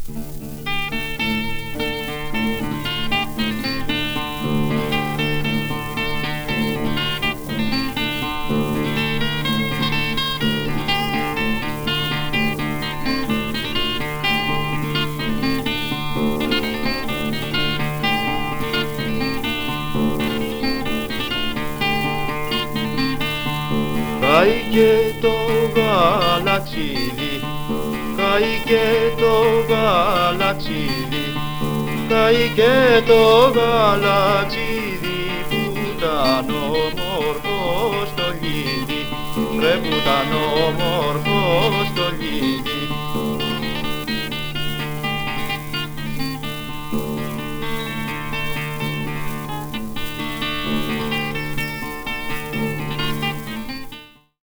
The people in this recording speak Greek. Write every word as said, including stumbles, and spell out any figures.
Καήκε το γαλαξίδι, καήκε το γαλαξίδι, καήκε το γαλαξίδι που ήταν όμορφο στο λίδι, ρε που ήταν όμορφο στο